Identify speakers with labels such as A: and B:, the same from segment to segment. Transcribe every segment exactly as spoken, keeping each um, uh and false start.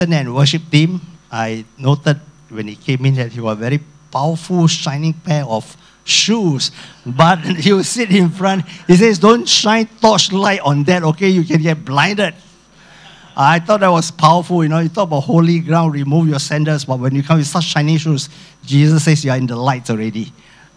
A: and worship team, I noted when he came in that he was a very powerful, shining pair of shoes. But he will sit in front. He says, don't shine torchlight on that, okay? You can get blinded. I thought that was powerful. You know, you talk about holy ground, remove your sandals. But when you come with such shiny shoes, Jesus says you are in the lights already.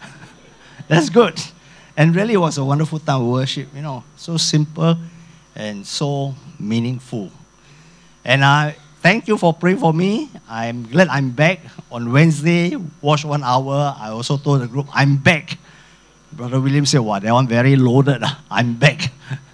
A: That's good. And really it was a wonderful time of worship. You know, so simple and so meaningful. And I thank you for praying for me. I'm glad I'm back. On Wednesday, watch one hour. I also told the group, I'm back. Brother William said, wow, that one very loaded. I'm back.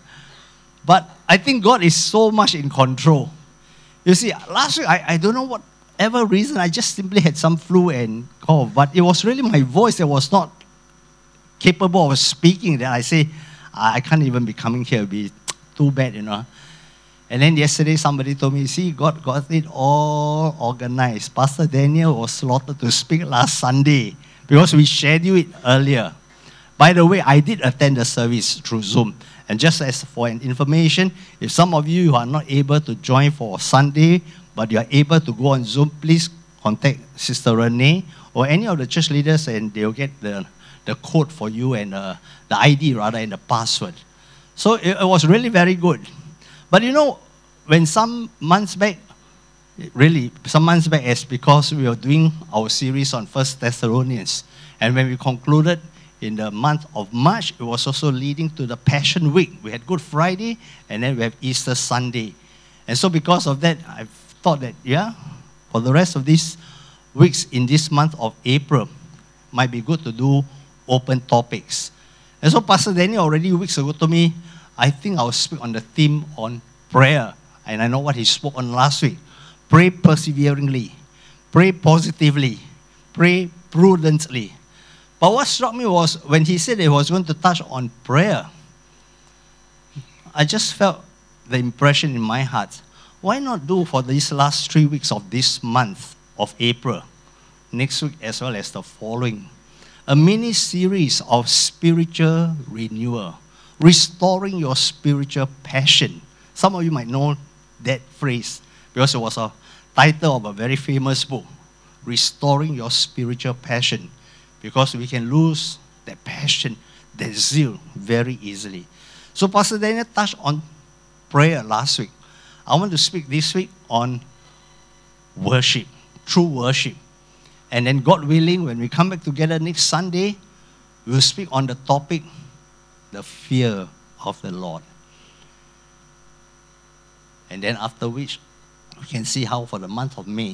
A: But I think God is so much in control. You see, last week, I, I don't know whatever reason, I just simply had some flu and cough. But it was really my voice that was not capable of speaking. That I say, I can't even be coming here. It would be too bad, you know. And then yesterday, somebody told me, see, God got it all organized. Pastor Daniel was slotted to speak last Sunday because we scheduled it earlier. By the way, I did attend the service through Zoom. And just as for an information, if some of you are not able to join for Sunday, but you are able to go on Zoom, please contact Sister Renee or any of the church leaders, and they'll get the, the code for you and uh, the I D rather and the password. So it, it was really very good. But you know, when some months back, really some months back, it's because we were doing our series on First Thessalonians. And when we concluded in the month of March, it was also leading to the Passion Week. We had Good Friday, and then we have Easter Sunday. And so because of that, I thought that, yeah, for the rest of these weeks in this month of April, might be good to do open topics. And so Pastor Daniel already weeks ago told me, I think I'll speak on the theme on prayer. And I know what he spoke on last week. Pray perseveringly. Pray positively. Pray prudently. But what struck me was when he said he was going to touch on prayer, I just felt the impression in my heart, why not do for these last three weeks of this month of April, next week as well as the following, a mini-series of spiritual renewal, restoring your spiritual passion. Some of you might know that phrase because it was a title of a very famous book, Restoring Your Spiritual Passion. Because we can lose that passion, that zeal very easily. So Pastor Daniel touched on prayer last week. I want to speak this week on worship, true worship. And then God willing, when we come back together next Sunday, we'll speak on the topic, the fear of the Lord. And then after which, we can see how for the month of May,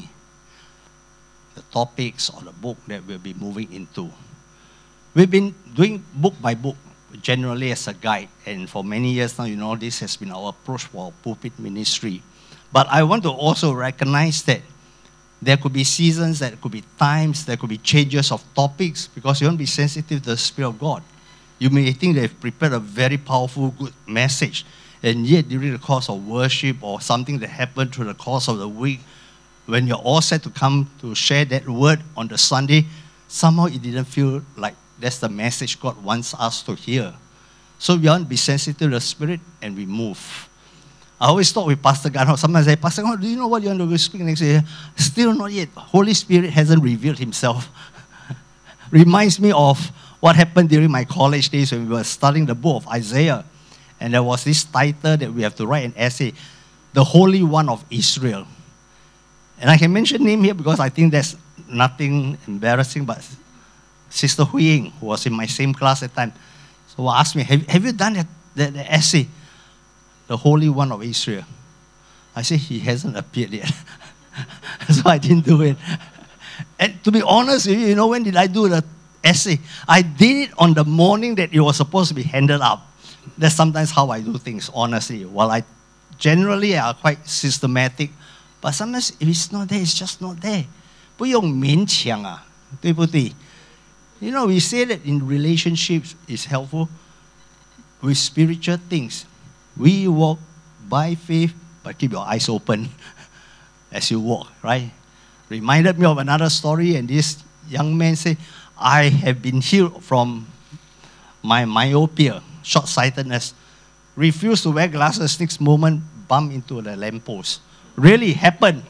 A: the topics or the book that we'll be moving into. We've been doing book by book, generally as a guide. And for many years now, you know, this has been our approach for our pulpit ministry. But I want to also recognize that there could be seasons, there could be times, there could be changes of topics because you want to be sensitive to the Spirit of God. You may think they've prepared a very powerful, good message, and yet during the course of worship or something that happened through the course of the week, when you're all set to come to share that word on the Sunday, somehow it didn't feel like that's the message God wants us to hear. So we want to be sensitive to the Spirit and we move. I always talk with Pastor Gan. Sometimes I say, Pastor Gan, do you know what you want to speak next year? Still not yet. Holy Spirit hasn't revealed himself. Reminds me of what happened during my college days when we were studying the book of Isaiah. And there was this title that we have to write an essay, The Holy One of Israel. And I can mention name here because I think there's nothing embarrassing, but Sister Hui Ying, who was in my same class at the time, so asked me, have, have you done that, that, that essay, The Holy One of Israel? I said, he hasn't appeared yet. So I didn't do it. And to be honest with you, you know, when did I do the essay? I did it on the morning that it was supposed to be handed up. That's sometimes how I do things, honestly. While I generally are quite systematic, but sometimes if it's not there, it's just not there. 不用勉强啊，对不对? You know, we say that in relationships is helpful with spiritual things. We walk by faith, but keep your eyes open as you walk, right? Reminded me of another story, and this young man said, I have been healed from my myopia, short-sightedness, refused to wear glasses, next moment, bump into the lamppost. Really happened.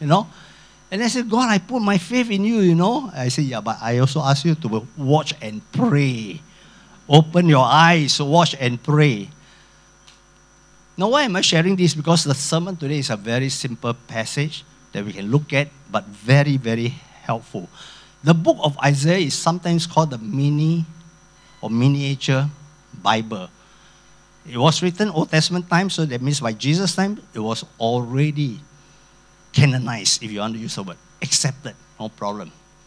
A: you know. And I said, God, I put my faith in you, you know. I said, yeah, but I also ask you to watch and pray. Open your eyes, watch and pray. Now, why am I sharing this? Because the sermon today is a very simple passage that we can look at, but very, very helpful. The book of Isaiah is sometimes called the mini or miniature Bible. It was written Old Testament time, so that means by Jesus' time, it was already canonized, if you want to use the word. Accepted, no problem.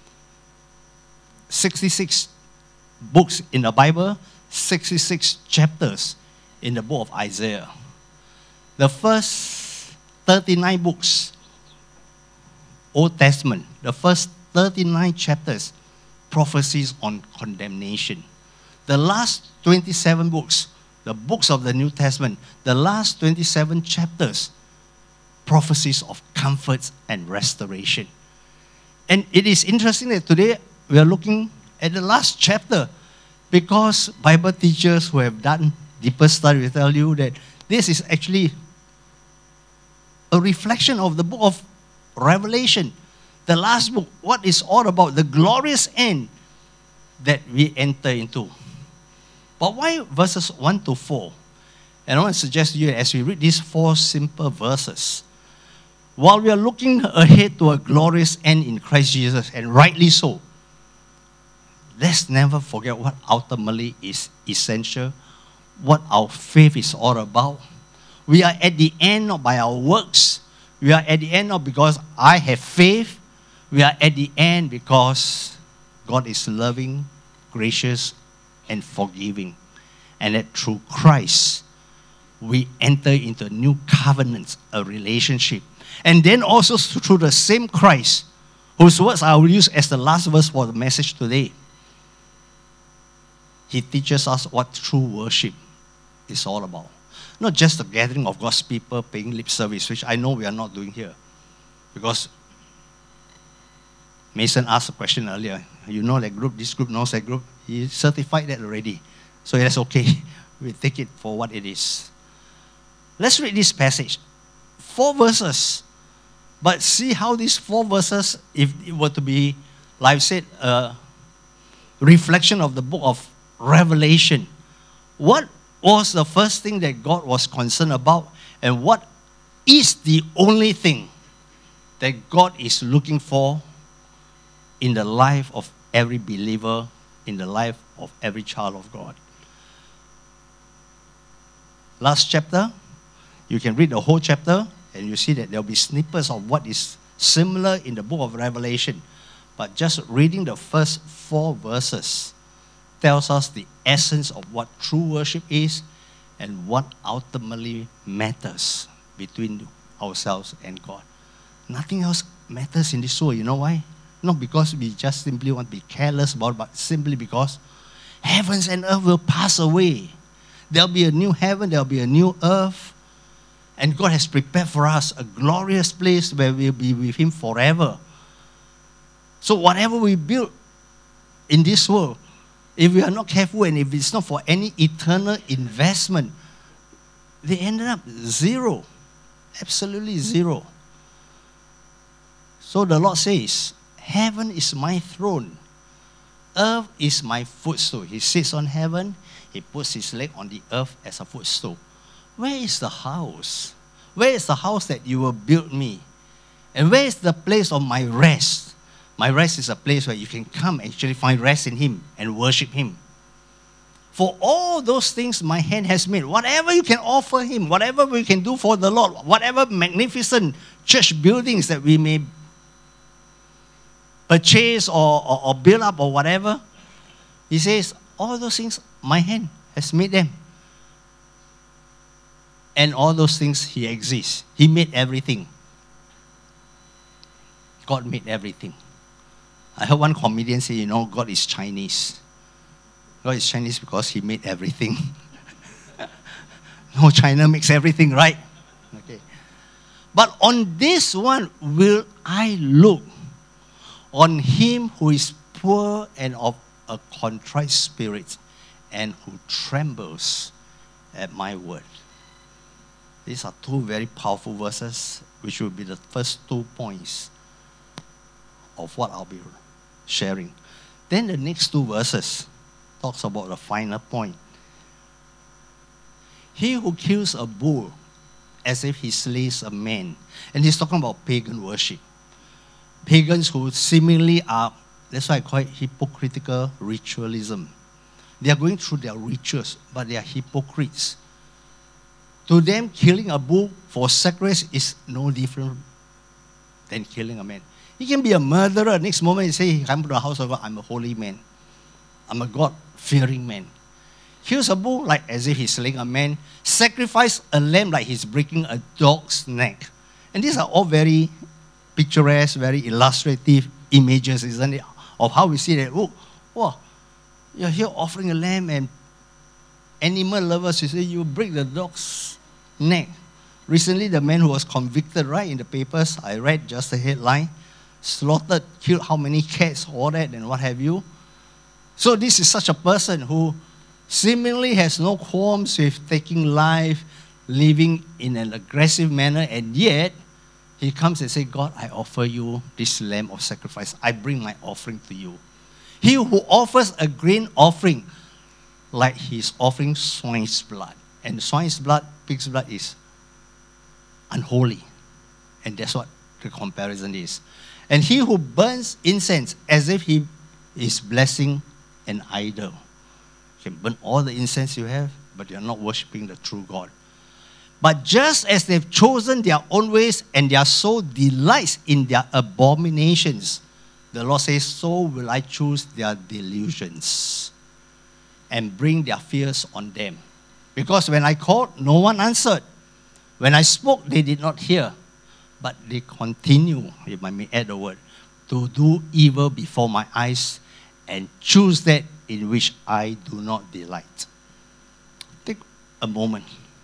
A: sixty-six books in the Bible, sixty-six chapters in the book of Isaiah. The first thirty-nine books, Old Testament, the first thirty-nine chapters, prophecies on condemnation. The last twenty-seven books, the books of the New Testament, the last twenty-seven chapters, prophecies of comforts and restoration. And it is interesting that today we are looking at the last chapter, because Bible teachers who have done deeper study will tell you that this is actually a reflection of the book of Revelation. The last book, what is all about, the glorious end that we enter into. But why verses one to four? And I want to suggest to you, as we read these four simple verses, while we are looking ahead to a glorious end in Christ Jesus, and rightly so, let's never forget what ultimately is essential, what our faith is all about. We are at the end not by our works. We are at the end not because I have faith. We are at the end because God is loving, gracious, and forgiving. And that through Christ, we enter into a new covenant, a relationship. And then also through the same Christ, whose words I will use as the last verse for the message today. He teaches us what true worship is all about. Not just the gathering of God's people paying lip service, which I know we are not doing here. Because Mason asked a question earlier. You know that group, this group knows that group. He certified that already. So that's okay. We take it for what it is. Let's read this passage. Four verses. But see how these four verses, if it were to be, like I said, a reflection of the book of Revelation. What was the first thing that God was concerned about? And what is the only thing that God is looking for in the life of every believer, in the life of every child of God? Last chapter, you can read the whole chapter, and you see that there will be snippets of what is similar in the book of Revelation. But just reading the first four verses tells us the essence of what true worship is and what ultimately matters between ourselves and God. Nothing else matters in this world. You know why? Not because we just simply want to be careless about it, but simply because heavens and earth will pass away. There'll be a new heaven, there'll be a new earth. And God has prepared for us a glorious place where we'll be with Him forever. So whatever we build in this world, if we are not careful and if it's not for any eternal investment, they ended up zero. Absolutely zero. So the Lord says, heaven is my throne. Earth is my footstool. He sits on heaven. He puts his leg on the earth as a footstool. Where is the house? Where is the house that you will build me? And where is the place of my rest? My rest is a place where you can come and actually find rest in Him and worship Him. For all those things my hand has made, whatever you can offer Him, whatever we can do for the Lord, whatever magnificent church buildings that we may purchase or, or, or build up or whatever, He says, all those things, my hand has made them. And all those things, He exists. He made everything. God made everything. I heard one comedian say, you know, God is Chinese. God is Chinese because He made everything. No, China makes everything, right? Okay. But on this one will I look, on Him who is poor and of a contrite spirit, and who trembles at my word. These are two very powerful verses which will be the first two points of what I'll be sharing. Then the next two verses talks about the final point. He who kills a bull as if he slays a man. And he's talking about pagan worship. Pagans who seemingly are, that's why I call it hypocritical ritualism. They are going through their rituals, but they are hypocrites. To them, killing a bull for sacrifice is no different than killing a man. He can be a murderer. Next moment, he say, come to the house of God, I'm a holy man. I'm a God-fearing man. Kills a bull like as if he's slaying a man. Sacrifice a lamb like he's breaking a dog's neck. And these are all very picturesque, very illustrative images, isn't it? Of how we see that, oh, wow, you're here offering a lamb, and animal lovers, you say, you break the dog's neck. Recently, the man who was convicted, right, in the papers, I read just the headline, slaughtered, killed how many cats, all that, and what have you. So this is such a person who seemingly has no qualms with taking life, living in an aggressive manner, and yet he comes and says, God, I offer you this lamb of sacrifice. I bring my offering to you. He who offers a grain offering, like he's offering swine's blood. And swine's blood, pig's blood is unholy. And that's what the comparison is. And he who burns incense as if he is blessing an idol. You can burn all the incense you have, but you're not worshiping the true God. But just as they've chosen their own ways and their soul delights in their abominations, the Lord says, so will I choose their delusions and bring their fears on them. Because when I called, no one answered. When I spoke, they did not hear. But they continue, if I may add a word, to do evil before my eyes and choose that in which I do not delight. Take a moment.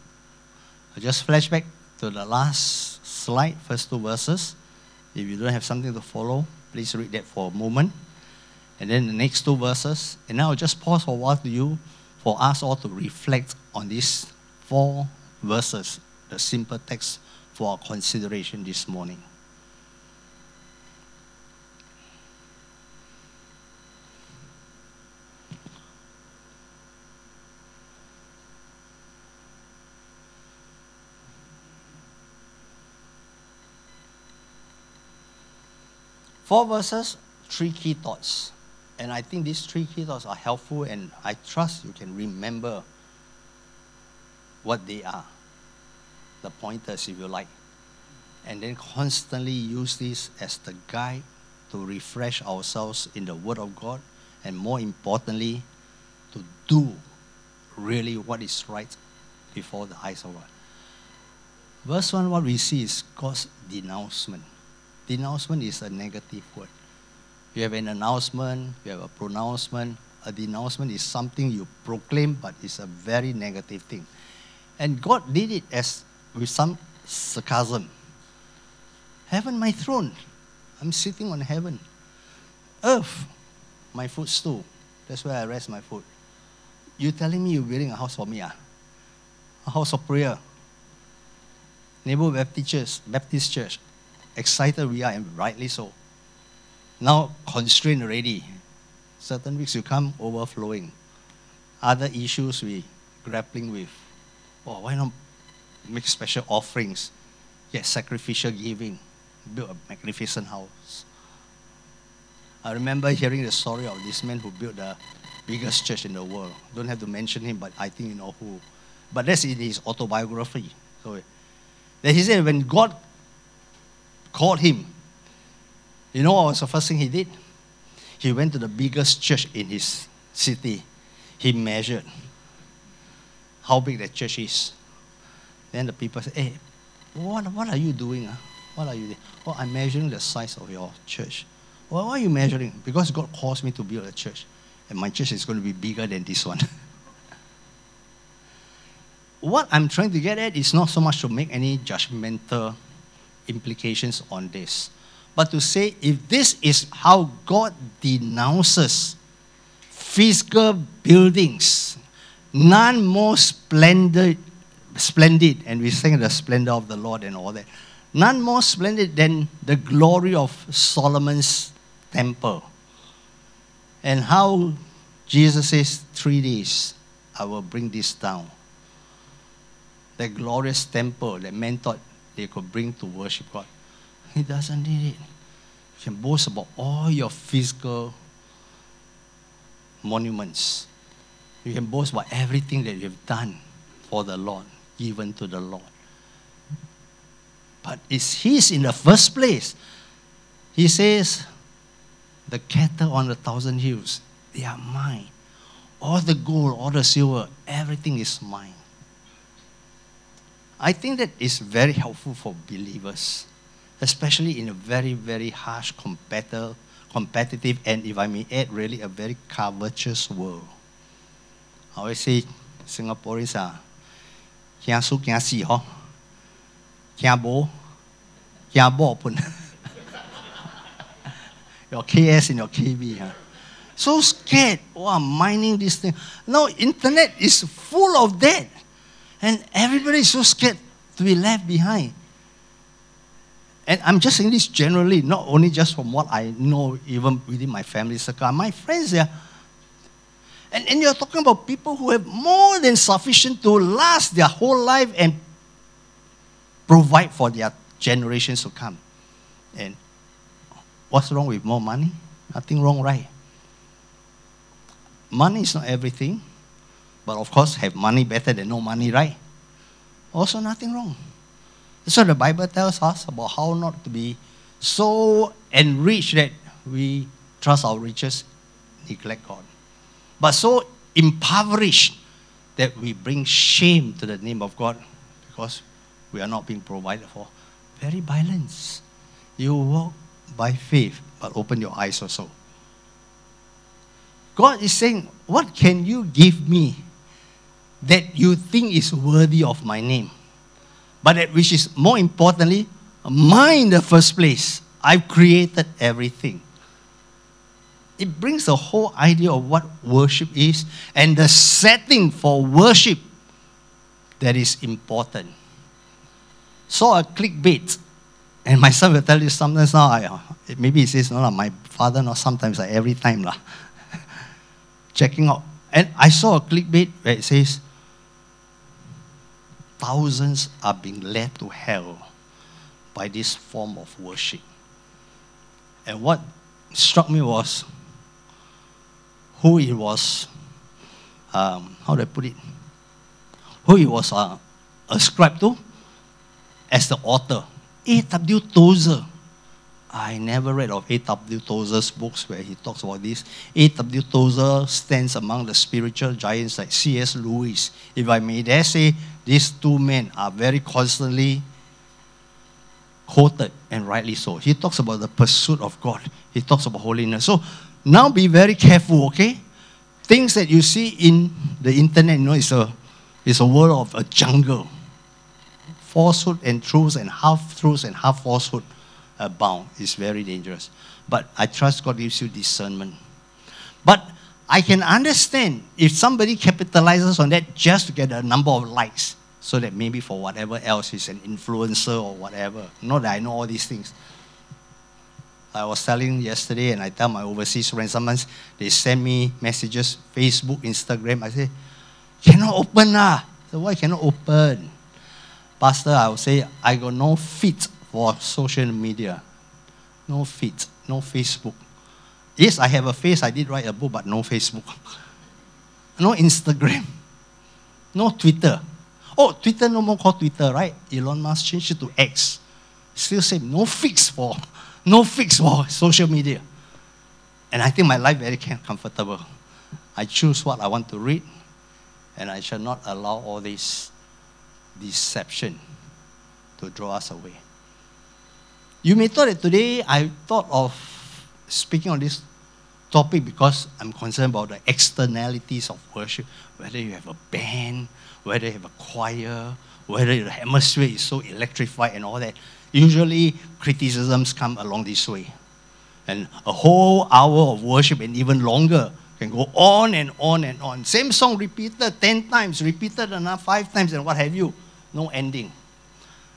A: I just flash back to the last slide, first two verses. If you don't have something to follow, please read that for a moment. And then the next two verses. And now I'll just pause for a while to you, for us all to reflect on these four verses, the simple text for our consideration this morning. Four verses, three key thoughts. And I think these three key thoughts are helpful, and I trust you can remember what they are. The pointers, if you like. And then constantly use this as the guide to refresh ourselves in the Word of God, and more importantly, to do really what is right before the eyes of God. Verse one, what we see is God's denouncement. Denouncement is a negative word. You have an announcement, you have a pronouncement. A denouncement is something you proclaim, but it's a very negative thing. And God did it as with some sarcasm. Heaven, my throne. I'm sitting on heaven. Earth, my footstool. That's where I rest my foot. You telling me you're building a house for me, ah? A house of prayer. Neighborhood Baptist Church, Baptist Church. Excited we are, and rightly so. Now constrained already. Certain weeks you come overflowing. Other issues we grappling with. Oh, why not make special offerings? Get sacrificial giving. Build a magnificent house. I remember hearing the story of this man who built the biggest church in the world. Don't have to mention him, but I think you know who. But that's in his autobiography. So then he said when God called him, you know what was the first thing he did? He went to the biggest church in his city. He measured how big that church is. Then the people said, hey, what, what are you doing? Huh? What are you doing? Oh, I'm measuring the size of your church. Well, why are you measuring? Because God calls me to build a church. And my church is going to be bigger than this one. What I'm trying to get at is not so much to make any judgmental implications on this, but to say if this is how God denounces physical buildings, none more splendid, splendid, and we sing the splendor of the Lord and all that, None more splendid than the glory of Solomon's temple. And how Jesus says, three days, I will bring this down. The glorious temple that men thought they could bring to worship God. He doesn't need it. You can boast about all your physical monuments. You can boast about everything that you've done for the Lord, given to the Lord. But it's His in the first place. He says, the cattle on the thousand hills, they are mine. All the gold, all the silver, everything is mine. I think that is very helpful for believers, especially in a very, very harsh, competitive, competitive, and if I may add, really a very covetous world. I always say, Singaporeans are, kia su kia si ho, kia bo, kia bo pun. Your K S and your K B, huh? So scared. Oh, I'm mining this thing. No, internet is full of that. And everybody is so scared to be left behind. And I'm just saying this generally, not only just from what I know, even within my family circle. My friends, they are, and, and you're talking about people who have more than sufficient to last their whole life and provide for their generations to come. And what's wrong with more money? Nothing wrong, right? Money is not everything. But of course, have money better than no money, right? Also nothing wrong. That's what the Bible tells us about how not to be so enriched that we trust our riches, neglect God. But so impoverished that we bring shame to the name of God because we are not being provided for. Very balanced. You walk by faith, but open your eyes also. God is saying, what can you give me that you think is worthy of my name? But that which is more importantly, mine in the first place. I've created everything. It brings the whole idea of what worship is and the setting for worship that is important. Saw a clickbait, and my son will tell you sometimes now, I, maybe he says, no, no, my father, not sometimes, like every time. lah. Checking out. And I saw a clickbait where it says, thousands are being led to hell by this form of worship. And what struck me was who it was, um, how do I put it? Who it was uh, ascribed to as the author. A W Tozer. I never read of A W Tozer's books where he talks about this. A W Tozer stands among the spiritual giants like C S Lewis. If I may dare say, these two men are very constantly quoted, and rightly so. He talks about the pursuit of God. He talks about holiness. So now be very careful, okay? Things that you see in the internet, you know, it's a, it's a world of a jungle. Falsehood and truths and half-truths and half-falsehood abound. It's very dangerous. But I trust God gives you discernment. But I can understand if somebody capitalizes on that just to get a number of likes, so that maybe for whatever else he's an influencer or whatever. Not that I know all these things. I was telling yesterday, and I tell my overseas friends, sometimes they send me messages, Facebook, Instagram. I say, cannot open lah. So why cannot open? Pastor, I will say, I got no feet for social media. No feet, no Facebook. Yes, I have a face. I did write a book, but no Facebook. No Instagram. No Twitter. Oh, Twitter no more called Twitter, right? Elon Musk changed it to X. Still same. No fix for, no fix for social media. And I think my life very comfortable. I choose what I want to read, and I shall not allow all this deception to draw us away. You may thought that today I thought of speaking on this topic because I'm concerned about the externalities of worship, whether you have a band, whether you have a choir, whether the atmosphere is so electrified and all that. Usually criticisms come along this way. And a whole hour of worship and even longer can go on and on and on. Same song repeated ten times, repeated another five times and what have you. No ending.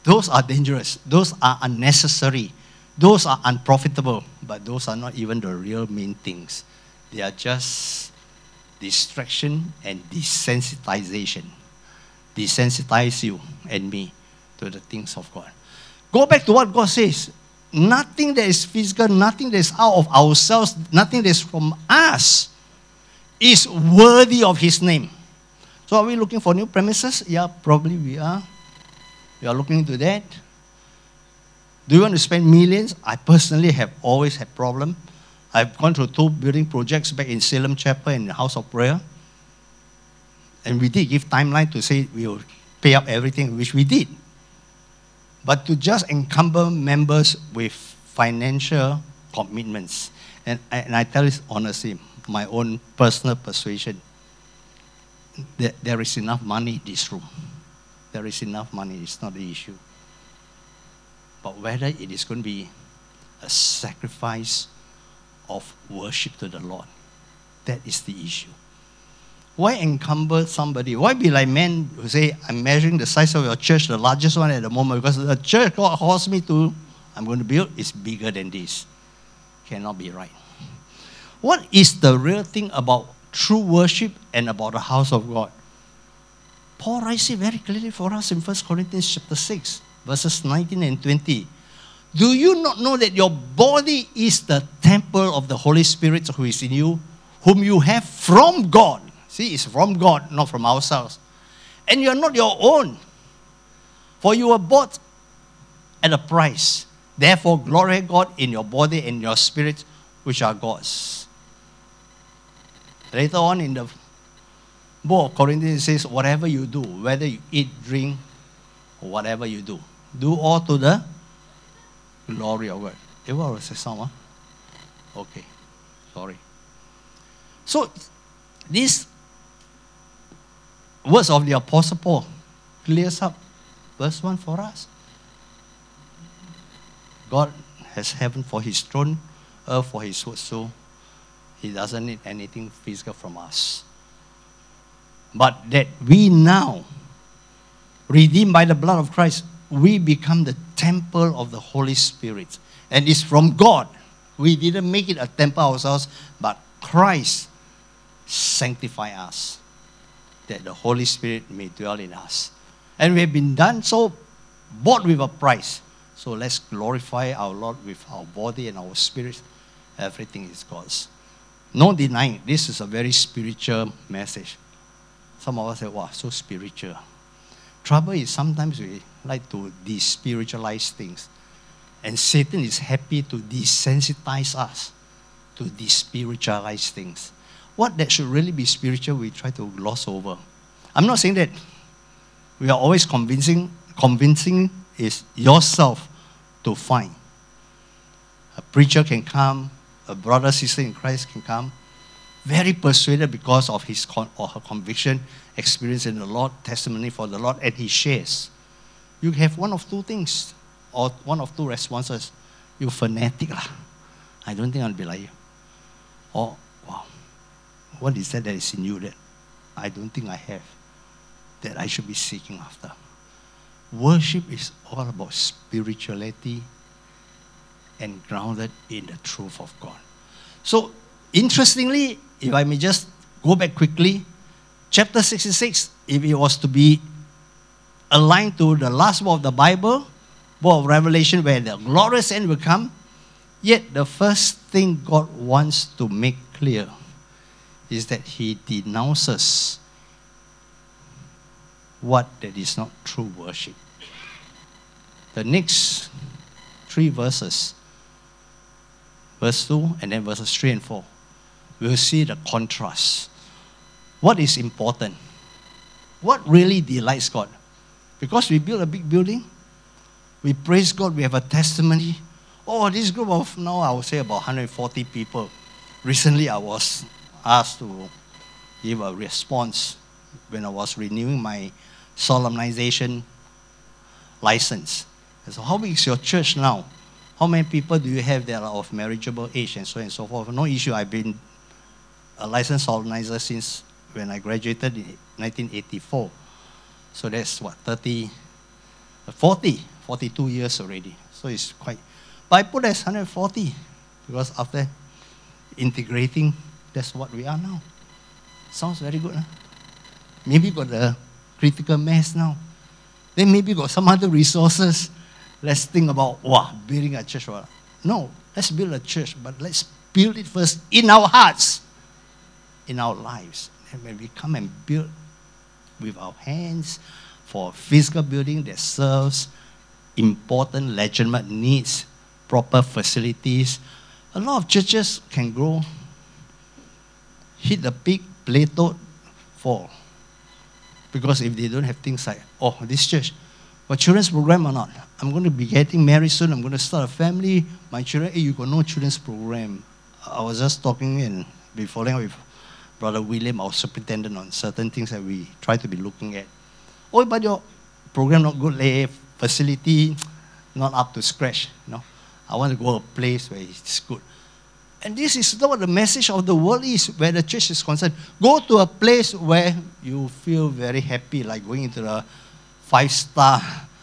A: Those are dangerous. Those are unnecessary. Those are unprofitable. But those are not even the real main things. They are just distraction and desensitization. Desensitize you and me to the things of God. Go back to what God says. Nothing that is physical, nothing that is out of ourselves, nothing that is from us is worthy of His name. So are we looking for new premises? Yeah, probably we are. We are looking into that. Do you want to spend millions? I personally have always had problem. I've gone through two building projects back in Salem Chapel and the House of Prayer. And we did give timeline to say we will pay up everything, which we did. But to just encumber members with financial commitments. And, and I tell this honestly, my own personal persuasion, that there is enough money in this room. There is enough money, it's not the issue. But whether it is going to be a sacrifice of worship to the Lord, that is the issue. Why encumber somebody? Why be like men who say, I'm measuring the size of your church, the largest one at the moment, because the church God calls me to, I'm going to build, is bigger than this. Cannot be right. What is the real thing about true worship and about the house of God? Paul writes it very clearly for us in First Corinthians chapter six, verses nineteen and twenty. Do you not know that your body is the temple of the Holy Spirit who is in you, whom you have from God? See, it's from God, not from ourselves. And you are not your own, for you were bought at a price. Therefore, glorify God in your body and your spirit, which are God's. Later on in the book of Corinthians, it says, whatever you do, whether you eat, drink, or whatever you do, do all to the glory of God. Eh, what was the song? Huh? Okay, sorry. So, these words of the Apostle Paul clears up verse one for us. God has heaven for His throne, earth for His footstool. He doesn't need anything physical from us. But that we now, redeemed by the blood of Christ, we become the temple of the Holy Spirit. And it's from God. We didn't make it a temple ourselves, but Christ sanctify us, that the Holy Spirit may dwell in us. And we have been done so, bought with a price. So let's glorify our Lord with our body and our spirit. Everything is God's. No denying, this is a very spiritual message. Some of us say, wow, so spiritual. Trouble is sometimes we like to de-spiritualize things. And Satan is happy to desensitize us, to de-spiritualize things. What that should really be spiritual, we try to gloss over. I'm not saying that we are always convincing. Convincing is yourself to find. A preacher can come, a brother, sister in Christ can come, very persuaded because of his con- or her conviction, experience in the Lord, testimony for the Lord, and he shares. You have one of two things, or one of two responses. You fanatic lah. I don't think I'll be like you. Or, wow, what is that that is in you that I don't think I have, that I should be seeking after? Worship is all about spirituality and grounded in the truth of God. So, interestingly, if I may just go back quickly, chapter sixty-six, if it was to be aligned to the last book of the Bible, book of Revelation, where the glorious end will come, yet the first thing God wants to make clear is that He denounces what that is not true worship. The next three verses, verse two and then verses three and four, we'll see the contrast. What is important? What really delights God? Because we build a big building, we praise God, we have a testimony. Oh, this group of, now I would say about one hundred forty people. Recently I was asked to give a response when I was renewing my solemnization license. So how big is your church now? How many people do you have that are of marriageable age and so on and so forth? No issue. I've been a licensed solemnizer since when I graduated in nineteen eighty-four. So that's what, thirty, forty, forty-two years already. So it's quite, but I put as one hundred forty because after integrating, that's what we are now. Sounds very good, huh? Maybe got the critical mass now. Then maybe got some other resources. Let's think about, wow, building a church. No, let's build a church, but let's build it first in our hearts, in our lives. And when we come and build with our hands for physical building that serves important legitimate needs, proper facilities, a lot of churches can grow, hit the peak, plateau, fall. Because if they don't have things like, oh, this church, got children's program or not? I'm going to be getting married soon. I'm going to start a family. My children, hey, you got no children's program. I was just talking and be following with Brother William, our superintendent, on certain things that we try to be looking at. Oh, but your program not good, leh, facility not up to scratch. You know, I want to go to a place where it's good. And this is not what the message of the world is, where the church is concerned. Go to a place where you feel very happy, like going into the five-star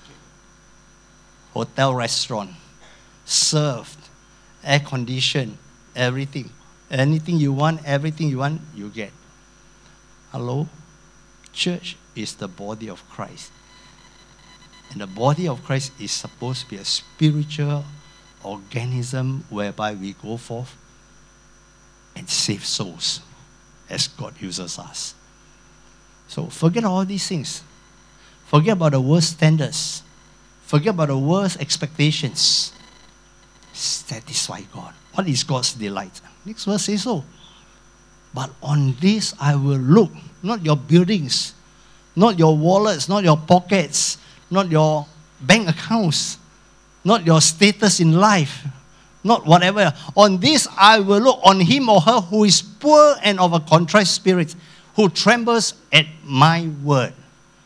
A: hotel restaurant, served, air-conditioned, everything. Anything you want, everything you want, you get. Hello? Church is the body of Christ. And the body of Christ is supposed to be a spiritual organism whereby we go forth and save souls as God uses us. So forget all these things. Forget about the world's standards. Forget about the world's expectations. Satisfy God. What is God's delight? Next verse says so. But on this I will look, not your buildings, not your wallets, not your pockets, not your bank accounts, not your status in life, not whatever. On this I will look, on him or her who is poor and of a contrite spirit, who trembles at my word.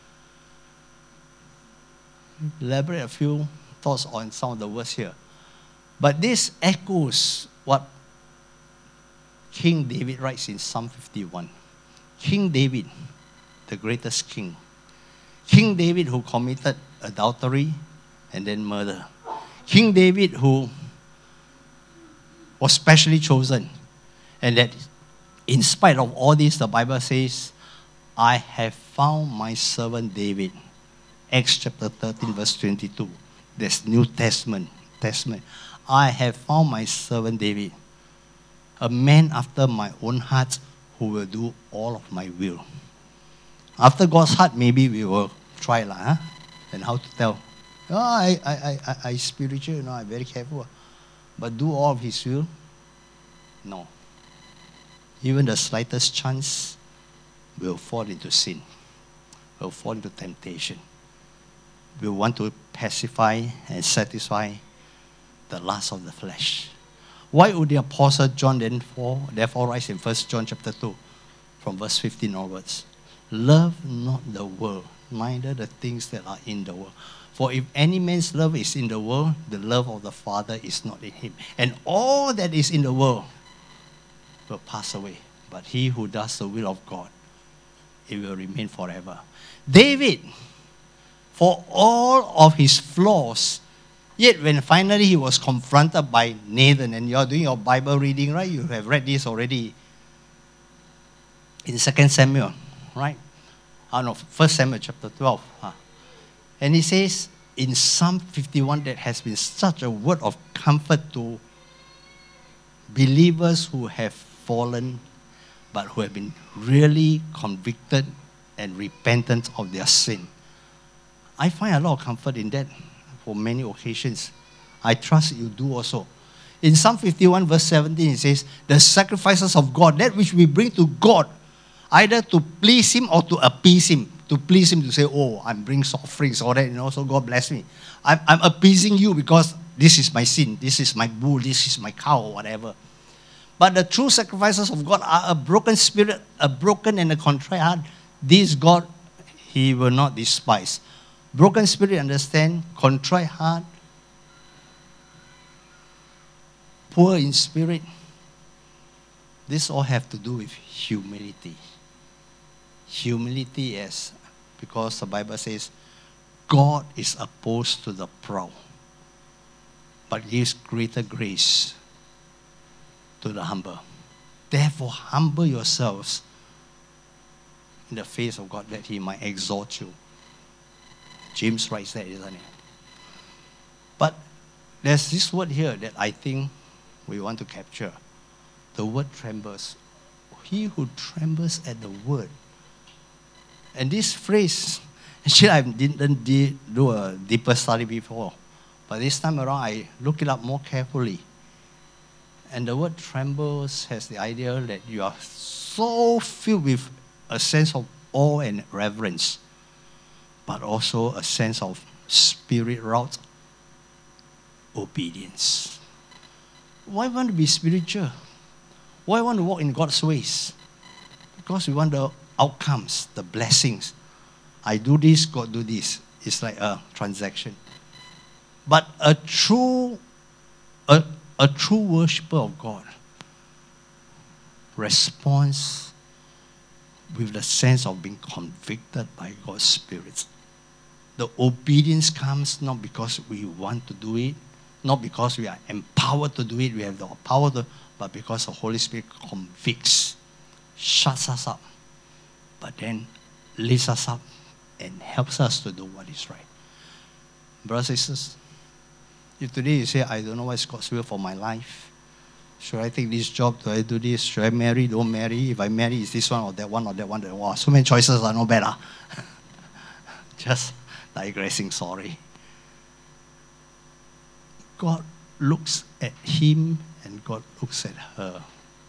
A: Elaborate a few thoughts on some of the words here. But this echoes what King David writes in Psalm fifty-one. King David, the greatest king. King David who committed adultery and then murder. King David who was specially chosen. And that in spite of all this, the Bible says, I have found my servant David. Acts chapter thirteen, verse twenty-two. That's New Testament. Testament. I have found my servant David, a man after my own heart who will do all of my will. After God's heart, maybe we will try lah, huh? And how to tell. Oh, I, I, I, I, I spiritual, you know, I'm very careful. But do all of his will? No. Even the slightest chance will fall into sin, will fall into temptation. Will want to pacify and satisfy the lust of the flesh. Why would the Apostle John then for, therefore writes in First John chapter two, from verse fifteen onwards, love not the world, neither the things that are in the world. For if any man's love is in the world, the love of the Father is not in him. And all that is in the world will pass away. But he who does the will of God, it will remain forever. David, for all of his flaws, yet when finally he was confronted by Nathan, and you're doing your Bible reading, right? You have read this already in Second Samuel, right? I don't know, First Samuel chapter twelve. Huh? And he says in Psalm fifty-one that has been such a word of comfort to believers who have fallen, but who have been really convicted and repentant of their sin. I find a lot of comfort in that for many occasions. I trust you do also. In Psalm fifty-one verse seventeen it says, the sacrifices of God, that which we bring to God, either to please him or to appease him. To please him, to say, oh, I'm bringing offerings, all that, you know, so God bless me. I'm, I'm appeasing you because this is my sin, this is my bull, this is my cow, or whatever. But the true sacrifices of God are a broken spirit, a broken and a contrite heart. This God, he will not despise. Broken spirit, understand, contrite heart, poor in spirit. This all have to do with humility. Humility, yes, because the Bible says, God is opposed to the proud, but gives greater grace to the humble. Therefore, humble yourselves in the face of God that he might exalt you. James writes that, isn't it? But there's this word here that I think we want to capture. The word trembles. He who trembles at the word. And this phrase, actually I didn't do a deeper study before. But this time around, I look it up more carefully. And the word trembles has the idea that you are so filled with a sense of awe and reverence, but also a sense of spirit-wrought obedience. Why want to be spiritual? Why want to walk in God's ways? Because we want the outcomes, the blessings. I do this, God do this. It's like a transaction. But a true, a, a true worshiper of God responds with the sense of being convicted by God's Spirit. The obedience comes not because we want to do it, not because we are empowered to do it, we have the power to, but because the Holy Spirit convicts, shuts us up, but then lifts us up and helps us to do what is right. Brothers and sisters, if today you say, I don't know what's God's will for my life, should I take this job? Do I do this? Should I marry? Don't marry? If I marry, is this one or that one or that one? That one? So many choices are no better. Just digressing, sorry. God looks at him and God looks at her,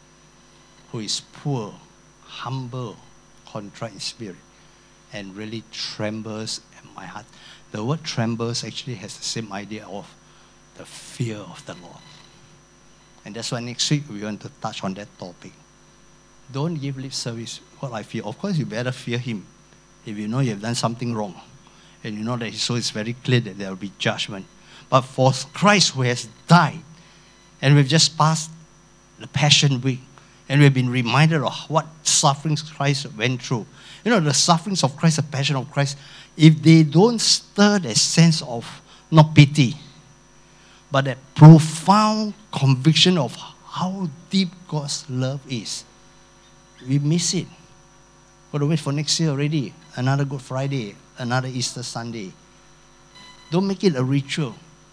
A: who is poor, humble, contrite in spirit, and really trembles at my heart. The word trembles actually has the same idea of the fear of the Lord. And that's why next week we want to touch on that topic. Don't give lip service what I fear. Of course, you better fear him if you know you have done something wrong. And you know that so it's very clear that there will be judgment. But for Christ who has died, and we've just passed the Passion Week, and we've been reminded of what sufferings Christ went through. You know, the sufferings of Christ, the passion of Christ, if they don't stir that sense of not pity, but that profound conviction of how deep God's love is, we miss it. Got to wait for next year already. Another Good Friday, another Easter Sunday. Don't make it a ritual.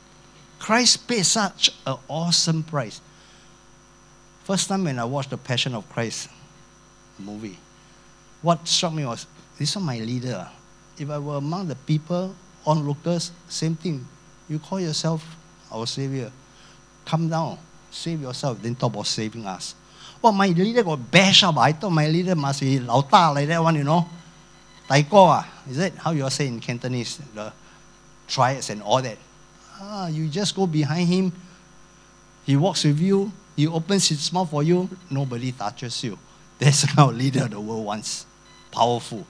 A: Christ paid such an awesome price. First time when I watched the Passion of Christ movie, what struck me was, this was my leader. If I were among the people, onlookers, same thing. You call yourself our Savior. Come down, save yourself, then talk about saving us. Well, my leader got bashed up. I thought my leader must be Lao Da like that one, you know. Tai Ko, ah, is it how you are saying in Cantonese? The triads and all that. Ah, you just go behind him. He walks with you. He opens his mouth for you. Nobody touches you. That's the kind of leader the world wants. Powerful.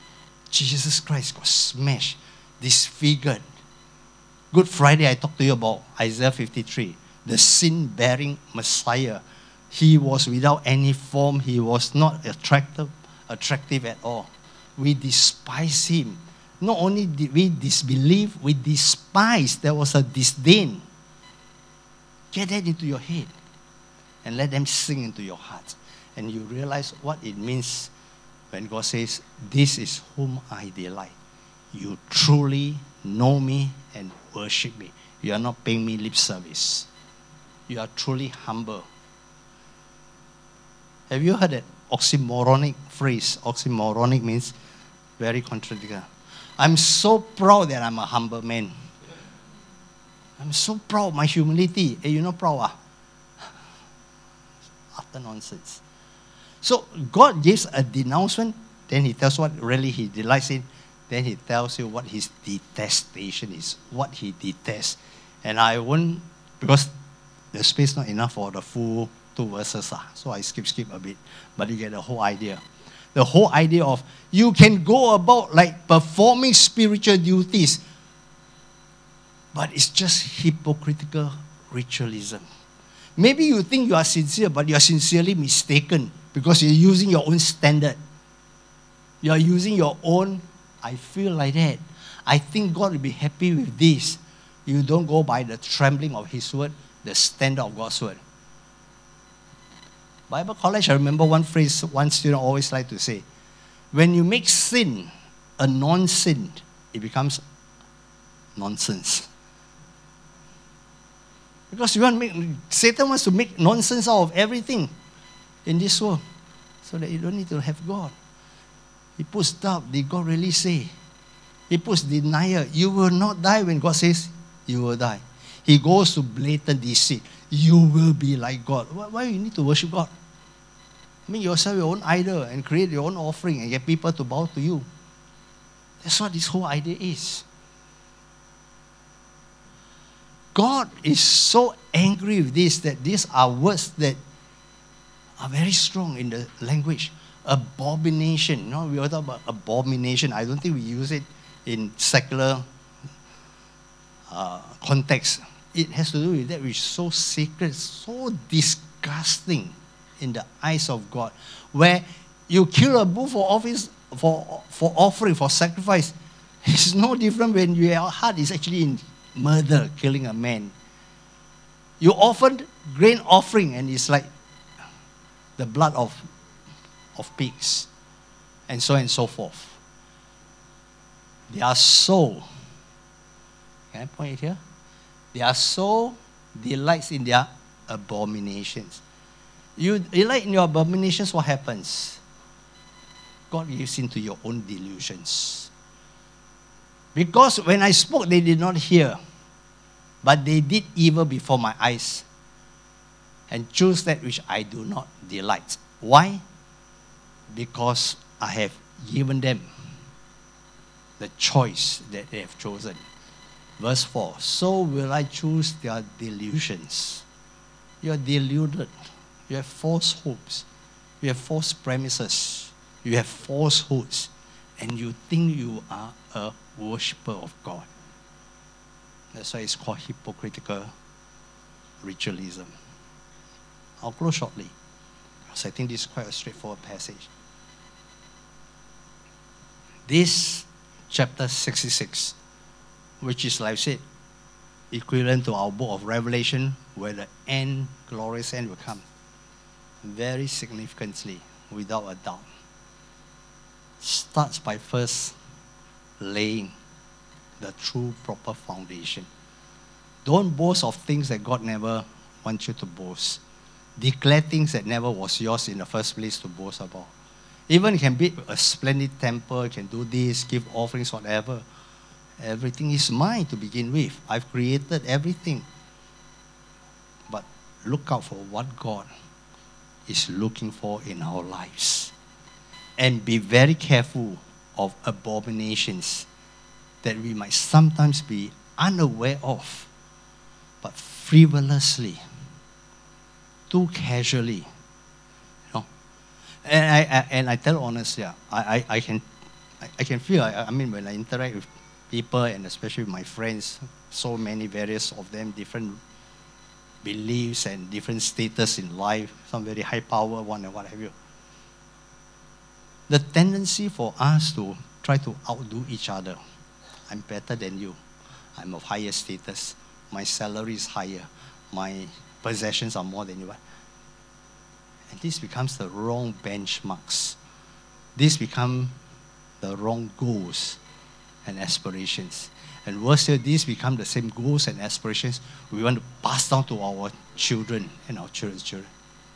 A: Jesus Christ got smashed, disfigured. Good Friday, I talked to you about Isaiah fifty-three, the sin-bearing Messiah. He was without any form. He was not attractive, attractive at all. We despise him. Not only did we disbelieve, we despise. There was a disdain. Get that into your head and let them sing into your heart. And you realize what it means when God says, this is whom I delight. You truly know me and worship me. You are not paying me lip service. You are truly humble. Have you heard that oxymoronic phrase? Oxymoronic means very contradictory. I'm so proud that I'm a humble man. I'm so proud of my humility. Hey, you're not proud, ah? Utter nonsense. So God gives a denouncement, then he tells what really he delights in, then he tells you what his detestation is, what he detests. And I won't, because the space not enough for the full two verses, ah, so I skip, skip a bit. But you get the whole idea. The whole idea of you can go about like performing spiritual duties, but it's just hypocritical ritualism. Maybe you think you are sincere, but you are sincerely mistaken because you're using your own standard. You are using your own, I feel like that. I think God will be happy with this. You don't go by the trembling of His word, the standard of God's word. Bible college, I remember one phrase one student always like to say, when you make sin a non-sin, it becomes nonsense. Because you want to make, Satan wants to make nonsense out of everything in this world, so that you don't need to have God. He puts doubt. Did God really say? He puts denial. You will not die when God says you will die. He goes to blatant deceit. You will be like God. Why, why you need to worship God? Make yourself your own idol and create your own offering and get people to bow to you. That's what this whole idea is. God is so angry with this that these are words that are very strong in the language. Abomination. You know, we all talk about abomination. I don't think we use it in secular uh, context. It has to do with that which is so sacred, so disgusting in the eyes of God. Where you kill a bull for office, for, for offering, for sacrifice. It's no different when your heart is actually in murder, killing a man. You offered grain offering and it's like the blood of, of pigs, and so on and so forth. Their soul, can I point it here? Their soul delights in their abominations. You delight in your abominations, what happens? God gives into your own delusions. Because when I spoke, they did not hear, but they did evil before my eyes and choose that which I do not delight. Why? Because I have given them the choice that they have chosen. Verse four, so will I choose their delusions. You are deluded. You have false hopes. You have false premises. You have falsehoods. And you think you are a worshipper of God. That's why it's called hypocritical ritualism. I'll close shortly, because I think this is quite a straightforward passage. This chapter sixty-six, which is, like I said, equivalent to our book of Revelation, where the end, glorious end will come, very significantly, without a doubt, starts by first laying the true, proper foundation. Don't boast of things that God never wants you to boast. Declare things that never was yours in the first place to boast about. Even you can build a splendid temple, you can do this, give offerings, whatever. Everything is mine to begin with. I've created everything. But look out for what God is looking for in our lives. And be very careful of abominations that we might sometimes be unaware of, but frivolously, too casually, you know. And I, I and I tell honestly, I, I, I can I, I can feel. I, I mean, when I interact with people and especially with my friends, so many various of them, different beliefs and different status in life, some very high power one and what have you. The tendency for us to try to outdo each other. I'm better than you. I'm of higher status. My salary is higher. My possessions are more than you. And this becomes the wrong benchmarks. This becomes the wrong goals and aspirations. And worse still, these become the same goals and aspirations we want to pass down to our children and our children's children.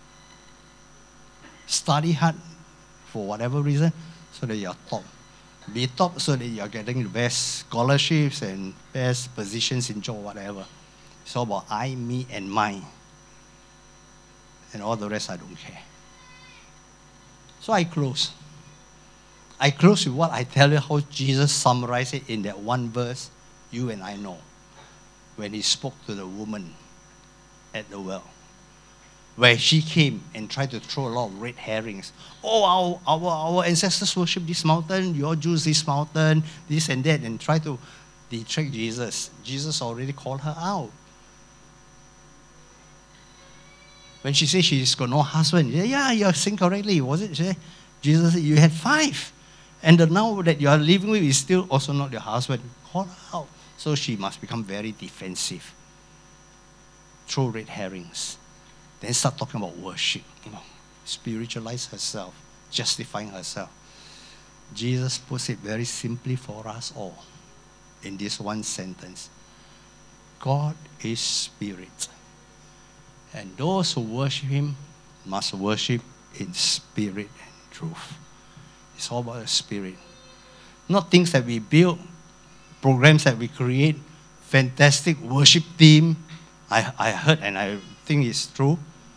A: Study hard for whatever reason so that you're top. Be top so that you're getting the best scholarships and best positions in job, whatever. It's all about I, me, and mine. And all the rest, I don't care. So I close. I close with what I tell you how Jesus summarized it in that one verse you and I know. When he spoke to the woman at the well. Where she came and tried to throw a lot of red herrings. Oh, our, our, our ancestors worship this mountain, your Jews this mountain, this and that, and try to detract Jesus. Jesus already called her out. When she said she's got no husband, yeah, yeah, you're saying correctly, was it? She said, Jesus said, you had five, And the now that you are living with is still also not your husband. Call her out. So she must become very defensive. Throw red herrings. Then start talking about worship. You know, spiritualize herself, justifying herself. Jesus puts it very simply for us all in this one sentence. God is spirit. And those who worship him must worship in spirit and truth. It's all about the spirit. Not things that we build, programs that we create, fantastic worship team. I, I heard and I think it's true.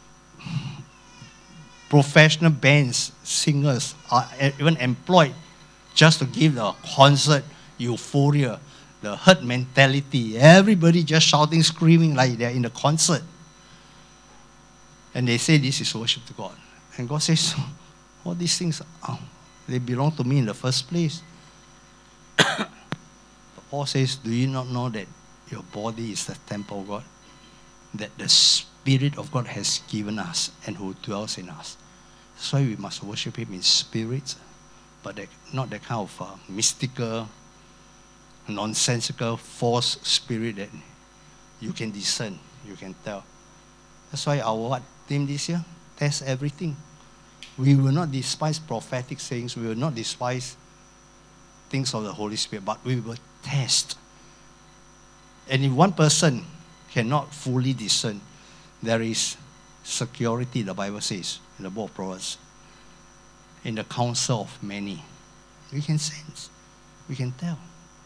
A: Professional bands, singers are even employed just to give the concert euphoria, the herd mentality. Everybody just shouting, screaming like they're in the concert. And they say this is worship to God. And God says, all these things, oh, they belong to me in the first place. But Paul says, do you not know that your body is the temple of God? That the Spirit of God has given us and who dwells in us. That's why we must worship him in spirit, but that, not that kind of uh, mystical, nonsensical, false spirit that you can discern, you can tell. That's why our what theme this year? Test everything. We will not despise prophetic sayings. We will not despise things of the Holy Spirit, but we will test. And if one person cannot fully discern, there is security, the Bible says, in the book of Proverbs, in the counsel of many. We can sense, we can tell.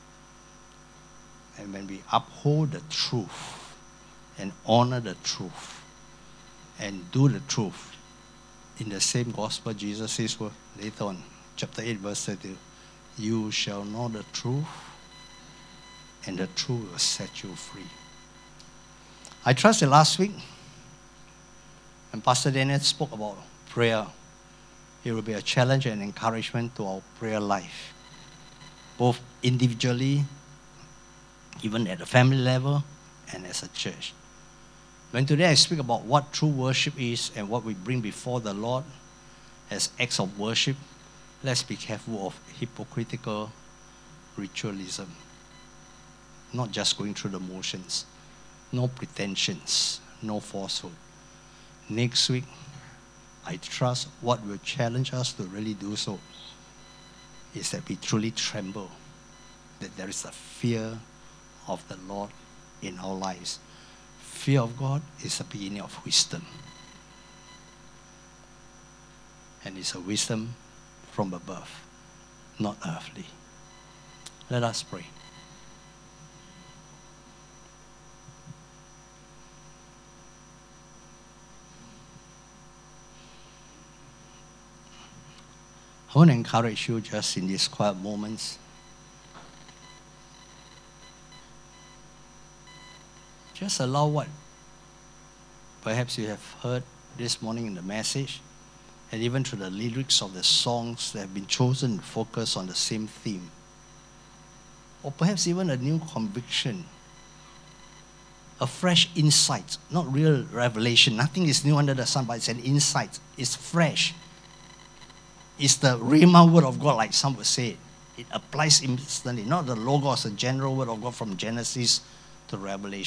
A: And when we uphold the truth and honor the truth and do the truth, in the same gospel, Jesus says well, later on, chapter eight, verse thirty, you shall know the truth, and the truth will set you free. I trust that last week, when Pastor Daniel spoke about prayer, it will be a challenge and encouragement to our prayer life, both individually, even at the family level, and as a church. When today I speak about what true worship is and what we bring before the Lord as acts of worship, let's be careful of hypocritical ritualism. Not just going through the motions. No pretensions. No falsehood. Next week, I trust what will challenge us to really do so is that we truly tremble, that there is a fear of the Lord in our lives. Fear of God is the beginning of wisdom. And it's a wisdom from above, not earthly. Let us pray. I want to encourage you just in these quiet moments. Just allow what perhaps you have heard this morning in the message, and even through the lyrics of the songs that have been chosen to focus on the same theme. Or perhaps even a new conviction, a fresh insight, not real revelation. Nothing is new under the sun, but it's an insight. It's fresh. It's the Rhema word of God, like some would say. It applies instantly, not the Logos, the general word of God from Genesis to Revelation.